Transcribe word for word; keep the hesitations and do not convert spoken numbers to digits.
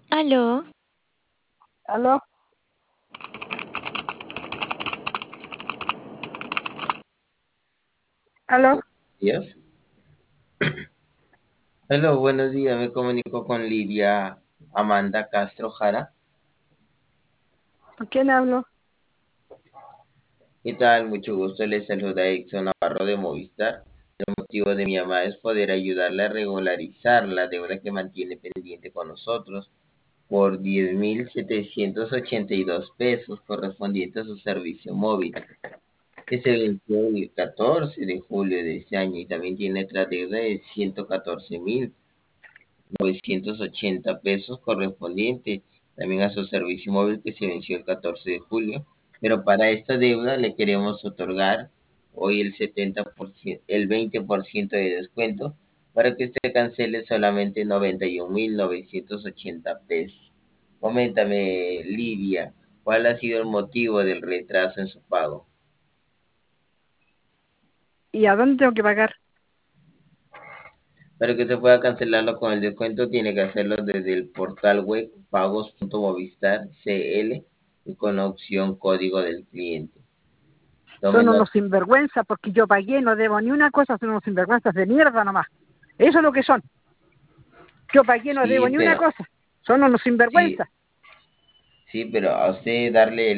Aló, ¿Aló? ¿Aló? Días. Hello, buenos días. Me comunico con Lidia Amanda Castro Jara. ¿Con quién hablo? ¿Qué tal? Mucho gusto. Les saluda Exxon Navarro de Movistar. El motivo de mi llamada es poder ayudarle a regularizar la deuda que mantiene pendiente con nosotros por diez mil setecientos ochenta y dos pesos correspondiente a su servicio móvil, que se venció el catorce de julio de este año y también tiene otra deuda de ciento catorce mil novecientos ochenta pesos correspondiente también a su servicio móvil que se venció el catorce de julio. Pero para esta deuda le queremos otorgar hoy el setenta por ciento, el veinte por ciento de descuento para que usted cancele solamente noventa y un mil novecientos ochenta pesos. Coméntame, Lidia, ¿cuál ha sido el motivo del retraso en su pago? ¿Y a dónde tengo que pagar? Para que usted pueda cancelarlo con el descuento, tiene que hacerlo desde el portal web pagos punto movistar punto cl y con la opción código del cliente. Tome Son nota. unos sinvergüenza porque yo pagué, no debo ni una cosa, son unos sinvergüenzas de mierda nomás. Eso es lo que son. Yo pagué, no debo Sí, ni una pero cosa. Son unos sí, sinvergüenzas. sí, pero a usted darle